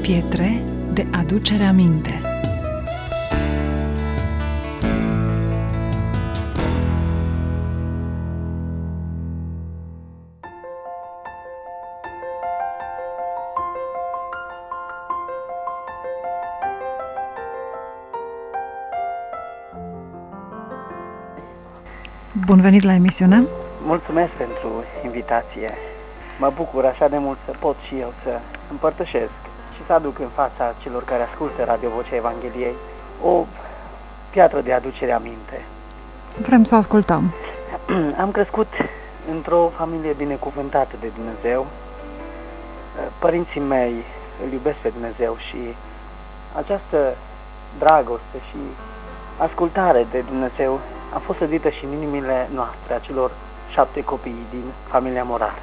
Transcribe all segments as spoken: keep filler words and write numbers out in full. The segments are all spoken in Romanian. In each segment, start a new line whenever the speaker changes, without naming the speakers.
Pietre de aducere aminte. Bun venit la emisiune!
Mulțumesc pentru invitație. Mă bucur așa de mult să pot și eu să împărtășesc și să aduc în fața celor care ascultă Radio Vocea Evangheliei o piatră de aducere aminte.
Vrem să ascultăm.
Am crescut într-o familie binecuvântată de Dumnezeu. Părinții mei îl iubesc pe Dumnezeu și această dragoste și ascultare de Dumnezeu a fost sădită și în inimile noastre, a celor șapte copii din familia Morar.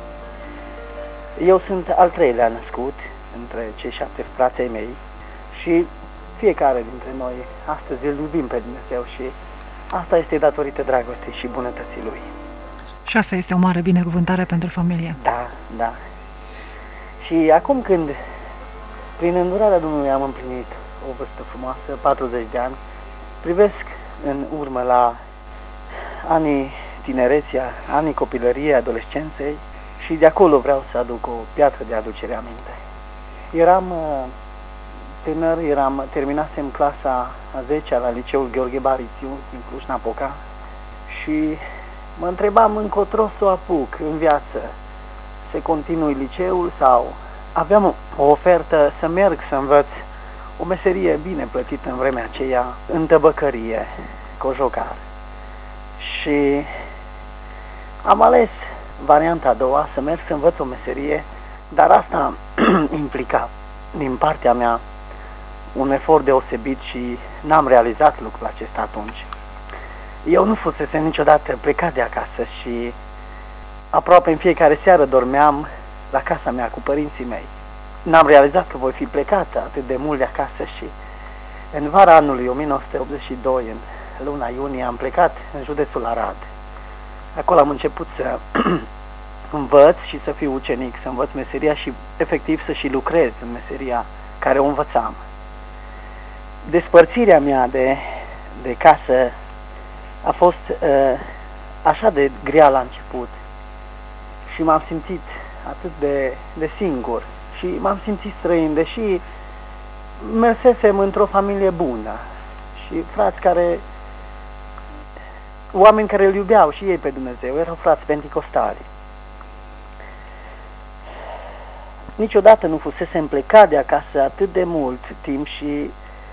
Eu sunt al treilea născut între cei șapte frații mei și fiecare dintre noi astăzi îl iubim pe Dumnezeu și asta este datorită dragostei și bunătății Lui.
Și asta este o mare binecuvântare pentru familie.
Da, da. Și acum când prin îndurarea Domnului am împlinit o vârstă frumoasă, patruzeci de ani, privesc în urmă la anii tinereții, anii copilăriei, adolescenței și de acolo vreau să aduc o piatră de aducere aminte. Eram tânăr, eram, terminasem clasa a zecea la liceul Gheorghe Barițiu din Cluj-Napoca și mă întrebam încotro să o apuc în viață, să continui liceul sau aveam o ofertă să merg să învăț o meserie bine plătită în vremea aceea, în tăbăcărie, cojocar. Și am ales varianta a doua, să merg să învăț o meserie, dar asta implica din partea mea un efort deosebit și n-am realizat lucrul acesta atunci. Eu nu fusese niciodată plecat de acasă și aproape în fiecare seară dormeam la casa mea cu părinții mei. N-am realizat că voi fi plecat atât de mult de acasă și în vara anului o mie nouă sute optzeci și doi, în luna iunie, am plecat în județul Arad. Acolo am început să învăț și să fiu ucenic, să învăț meseria și efectiv să și lucrez în meseria care o învățam. Despărțirea mea de, de casă a fost uh, așa de grea la început și m-am simțit atât de, de singur și m-am simțit străin, deși mersesem într-o familie bună și frați care, oameni care îl iubeau și ei pe Dumnezeu, erau frați penticostali. Niciodată nu fusesem plecat de acasă atât de mult timp și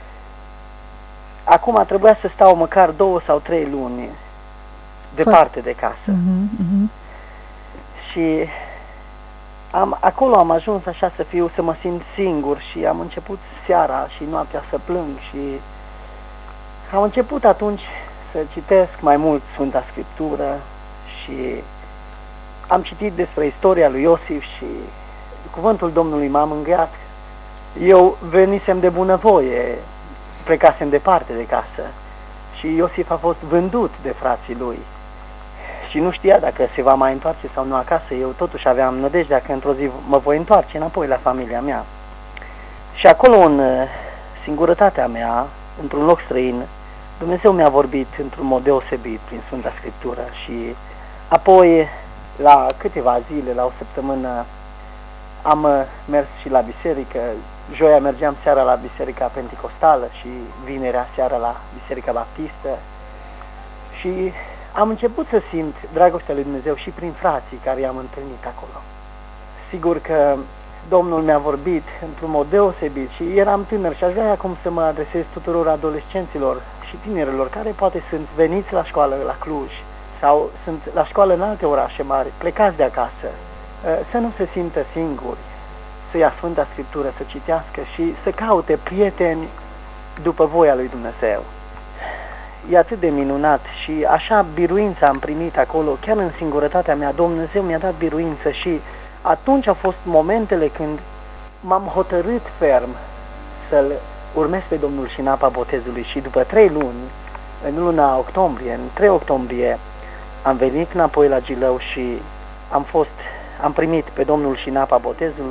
acum trebuia să stau măcar două sau trei luni departe de casă.
Uh-huh, uh-huh.
Și am, acolo am ajuns așa să fiu, să mă simt singur și am început seara și noaptea să plâng și am început atunci să citesc mai mult Sfânta Scriptură și am citit despre istoria lui Iosif și cuvântul Domnului m-a mângâiat. Eu venisem de bunăvoie, plecasem departe de casă și Iosif a fost vândut de frații lui și nu știa dacă se va mai întoarce sau nu acasă. Eu totuși aveam nădejdea că într-o zi mă voi întoarce înapoi la familia mea. Și acolo, în singurătatea mea, într-un loc străin, Dumnezeu mi-a vorbit într-un mod deosebit prin Sfânta Scriptură și apoi, la câteva zile, la o săptămână, am mers și la biserică. Joia mergeam seara la Biserica Penticostală și vinerea seara la Biserica Baptistă și am început să simt dragostea lui Dumnezeu și prin frații care i-am întâlnit acolo. Sigur că Domnul mi-a vorbit într-un mod deosebit și eram tânăr și aș vrea acum să mă adresez tuturor adolescenților și tinerilor care poate sunt veniți la școală la Cluj sau sunt la școală în alte orașe mari, plecați de acasă, să nu se simtă singuri, să ia Sfânta Scriptură, să citească și să caute prieteni după voia lui Dumnezeu. E atât de minunat și așa biruință am primit acolo, chiar în singurătatea mea, Dumnezeu mi-a dat biruință și atunci au fost momentele când m-am hotărât ferm să-L urmez pe Domnul și în apa botezului și după trei luni, în luna octombrie, în trei octombrie, am venit înapoi la Gilău și am fost, am primit pe Domnul și în apa botezului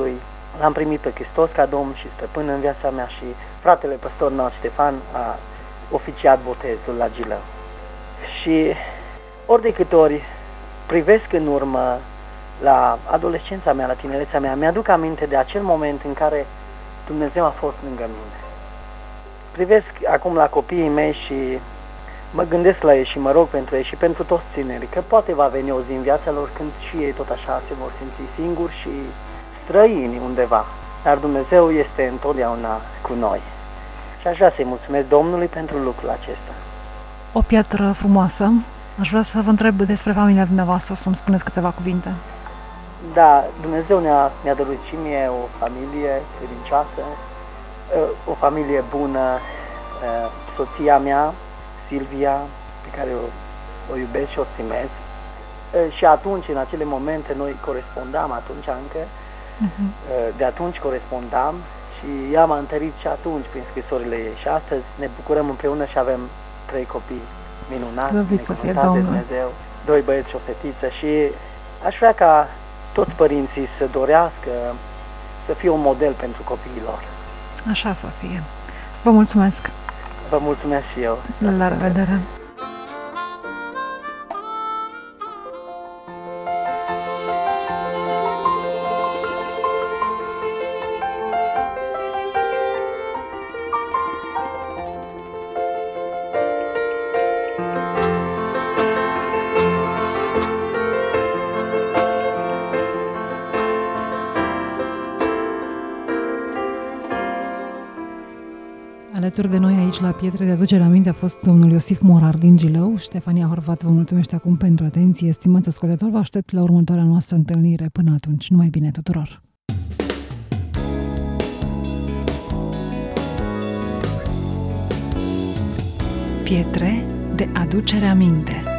l-am primit pe Hristos ca Domn și stăpân în viața mea și fratele păstor Nal Ștefan a oficiat botezul la Gilău. Și ori de câte ori privesc în urmă la adolescența mea, la tinerețea mea, mi-aduc aminte de acel moment în care Dumnezeu a fost lângă mine. Privesc acum la copiii mei și mă gândesc la ei și mă rog pentru ei și pentru toți tinerii, că poate va veni o zi în viața lor când și ei tot așa se vor simți singuri și străini undeva. Dar Dumnezeu este întotdeauna cu noi. Și aș vrea să-i mulțumesc Domnului pentru lucrul acesta.
O piatră frumoasă. Aș vrea să vă întreb despre familia dumneavoastră, să-mi spuneți câteva cuvinte.
Da, Dumnezeu ne-a, ne-a dăruit și mie o familie credincioasă, o familie bună, soția mea, Silvia, pe care o, o iubesc și o stimez. Și atunci, în acele momente, noi corespondam atunci încă, uh-huh. de atunci corespondam și ea m-a întărit și atunci prin scrisorile ei. Și astăzi ne bucurăm împreună și avem trei copii minunați, binecuvântat de Dumnezeu, doi băieți și o fetiță și aș vrea ca toți părinții să dorească să fie un model pentru copiii lor.
Așa să fie. Vă mulțumesc!
Vă mulțumesc și eu!
La revedere! Alături de noi aici la Pietre de aducere aminte a fost domnul Iosif Morar din Gilău. Ștefania Horvat vă mulțumește acum pentru atenție. Stimați ascultători, vă aștept la următoarea noastră întâlnire. Până atunci, numai bine tuturor! Pietre de aducere aminte.